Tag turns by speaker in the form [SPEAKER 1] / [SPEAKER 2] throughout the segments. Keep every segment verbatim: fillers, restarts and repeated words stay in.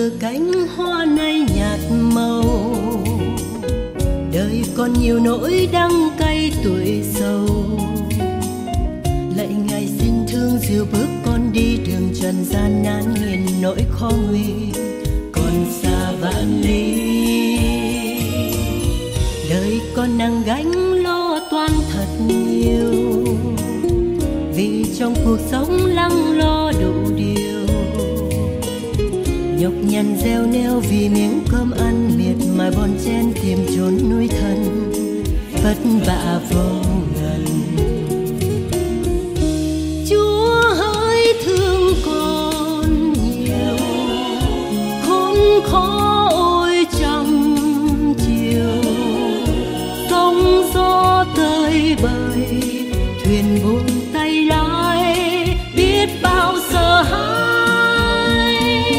[SPEAKER 1] từ cánh hoa nay nhạt màu, đời còn nhiều nỗi đắng cay tuổi sầu. Lạy Ngài xin thương dìu bước con đi đường trần gian nan nghìn nỗi khó nguy còn xa vạn lý. Đời con nặng gánh lo toan thật nhiều, vì trong cuộc sống lắng lo đủ điều. Nhọc nhằn gieo neo vì miếng cơm ăn, miệt mài bon chen tìm chốn nuôi thân, vất vả vô ngần. Chúa hỡi thương con nhiều, khốn khó ôi trăm chiều. Sóng gió tơi bời, thuyền buông tay lái, biết bao sợ hãi.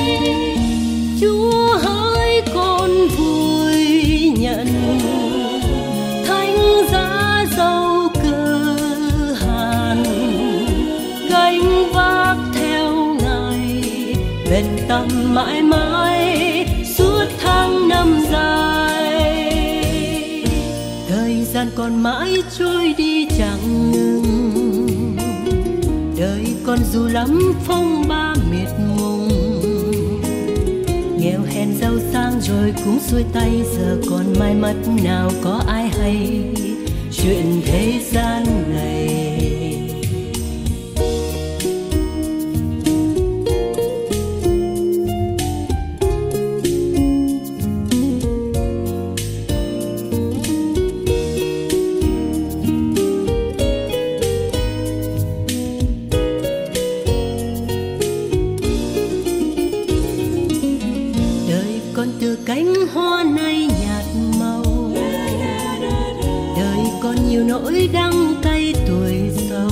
[SPEAKER 1] Chúa hỡi con vui nhận thánh giá dâu cơ hàn, gánh vác theo Ngài bền tâm mãi mãi suốt tháng năm dài. Thời gian còn mãi trôi đi chẳng ngừng, đời con dù lắm phong ba miệt mùng. Nghèo hèn giàu sang rồi cũng xuôi tay, giờ còn mai mất nào có ai hay chuyện thế gian này. Con từ cánh hoa nay nhạt màu, đời còn nhiều nỗi đắng cay tuổi sầu.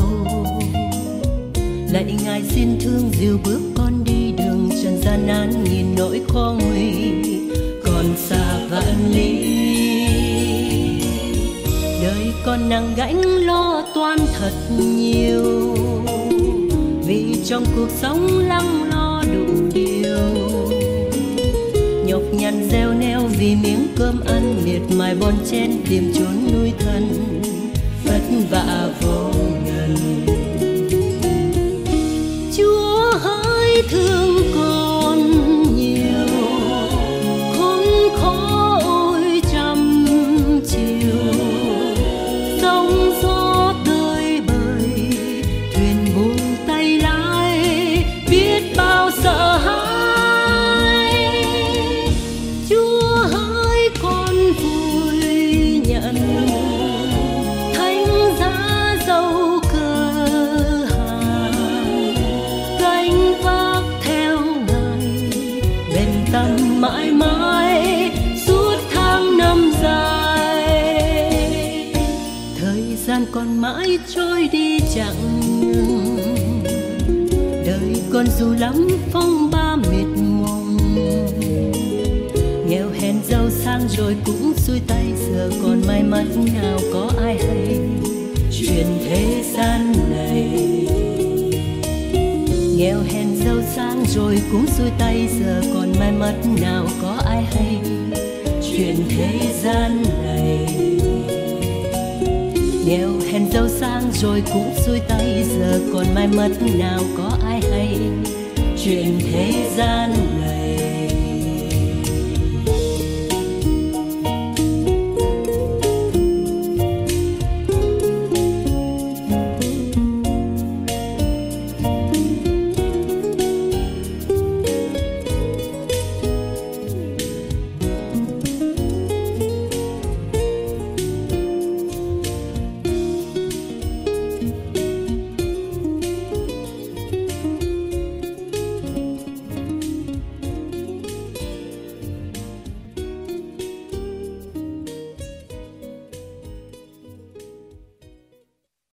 [SPEAKER 1] Lạy Ngài xin thương dìu bước con đi đường trần gian nan nghìn nỗi khó nguy còn xa vạn lý. Đời con nặng gánh lo toan thật nhiều, vì trong cuộc sống lắng lo đủ điều. Nhọc nhằn gieo neo vì miếng cơm ăn, miệt mài bon chen tìm chốn nuôi thân, vất vả vô ngần. Chúa hỡi thương con nhiều, khốn khó ôi trăm chiều. Sóng gió tơi bời, thuyền buông tay lái, biết bao sợ hãi. Thánh giá dâu cơ hàn, gánh vác theo Ngài bền tâm mãi mãi suốt tháng năm dài. Thời gian còn mãi trôi đi chẳng ngừng, đời con dù lắm phong ba miệt mùng. Nghèo hèn giàu sang rồi cũng xuôi tay, giờ còn mai mất nào có ai hay chuyện thế gian này. Nghèo hèn giàu sang rồi cũng xuôi tay, giờ còn mai mất nào có ai hay chuyện thế gian này. Nghèo hèn giàu sang rồi cũng xuôi tay, giờ còn mai mất nào có ai hay chuyện thế gian này.